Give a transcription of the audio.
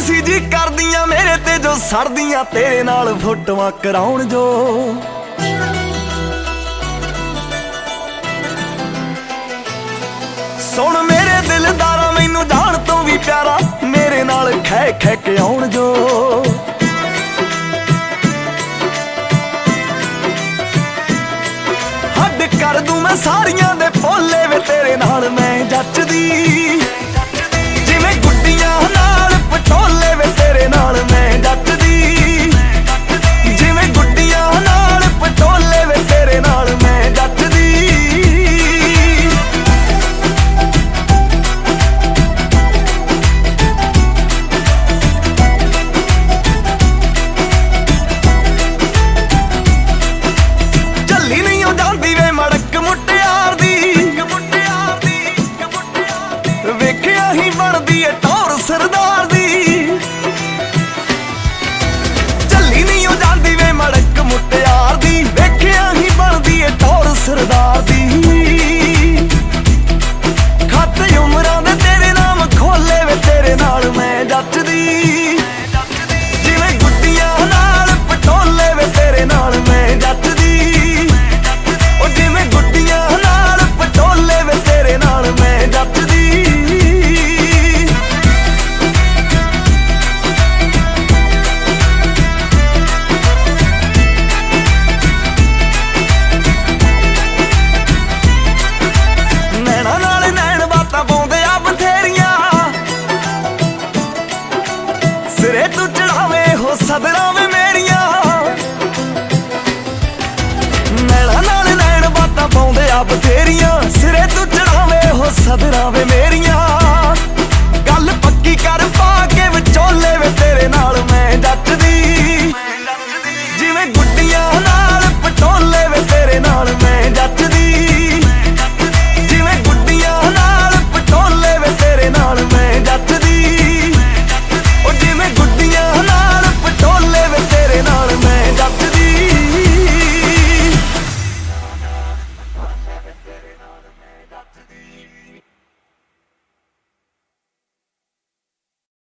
ਸੀ ਜੀ ਕਰਦੀਆਂ ਮੇਰੇ ਤੇ ਜੋ ਸੜਦੀਆਂ ਤੇਰੇ ਨਾਲ ਫੋਟੋਆਂ ਕਰਾਉਣ ਜੋ। ਸੁਣ ਮੇਰੇ ਦਿਲਦਾਰਾ ਮੈਨੂੰ ਜਾਣ ਤੋਂ ਵੀ ਪਿਆਰਾ ਮੇਰੇ ਨਾਲ ਖਹਿ ਖਹਿ ਕੇ ਆਉਣ ਜੋ। ਹੱਦ ਕਰ ਦੂੰ ਮੈਂ ਸਾਰੀਆਂ ਦੇ ਭੋਲੇ ਵੇ ਤੇਰੇ ਨਾਲ ਮੈਂ ਜੱਚਦੀ। ਜਿਵੇਂ ਗੁੱਡੀਆਂ ਨਾਲ ਪਟੋਲੇ ਵੇ ਤੇਰੇ ਨਾਲ ਮੈਂ ਜੱਚਦੀ। ਜਿਵੇਂ ਗੁੱਡੀਆਂ ਨਾਲ ਪਟੋਲੇ ਵੇ ਤੇਰੇ ਨਾਲ ਮੈਂ ਜੱਚਦੀ। ਚੱਲੀ ਨਹੀਂ ਉਹ ਜਾਂਦੀ ਵੇ ਮੜਕ ਮੁਟਿਆਰ ਦੀ। ਵੇਖਿਆ ਹੀ ਬਣਦੀ ਏ ਟੌਰ ਸਰਦਾਰ ਦੀ। ਚੱਲੀ ਨਹੀਂ ਉਹ ਜਾਂਦੀ ਵੇ ਮੜਕ ਮੁਟਿਆਰ ਦੀ। ਵੇਖਿਆ ਹੀ ਬਣਦੀ ਏ ਟੌਰ ਸਰਦਾਰ ਦੀ। ਖਾਤੇ ਉਮਰਾਂ ਦੇ ਤੇਰੇ ਨਾਮ ਖੋਲੇ ਵੇ ਤੇਰੇ ਨਾਲ ਮੈਂ ਜੱਚਦੀ। ਜਿਵੇਂ ਗੁੱਡੀਆਂ ਨਾਲ ਪਟੋਲੇ ਵੇ ਤੇਰੇ ਨਾਲ ਮੈਂ ਜੱਚਦੀ। ਉਹ ਜਿਵੇਂ ਗੁੱਡੀਆਂ ਨਾਲ ਪਟੋਲੇ ਵੇ ਤੇਰੇ ਨਾਲ ਮੈਂ ਜੱਚਦੀ। ਨੈਣਾ ਨਾਲ ਨੈਣ ਬਾਤਾਂ ਪਾਉਂਦੇ ਆ ਬਥੇਰੀਆਂ। ਸਿਰੇ ਤੂੰ ਚੜਾਵੇ ਹੋ ਸਦਰਾਂ ਵੇ ਮੇਰੀਆਂ। ਨੈਣਾ ਨਾਲ ਨੈਣ ਬਾਤਾਂ ਪਾਉਂਦੇ ਆ ਬਥੇਰੀਆਂ। ਸਿਰੇ ਤੂੰ ਚੜਾਵੇ ਹੋ ਸਦਰਾਂ ਵੇ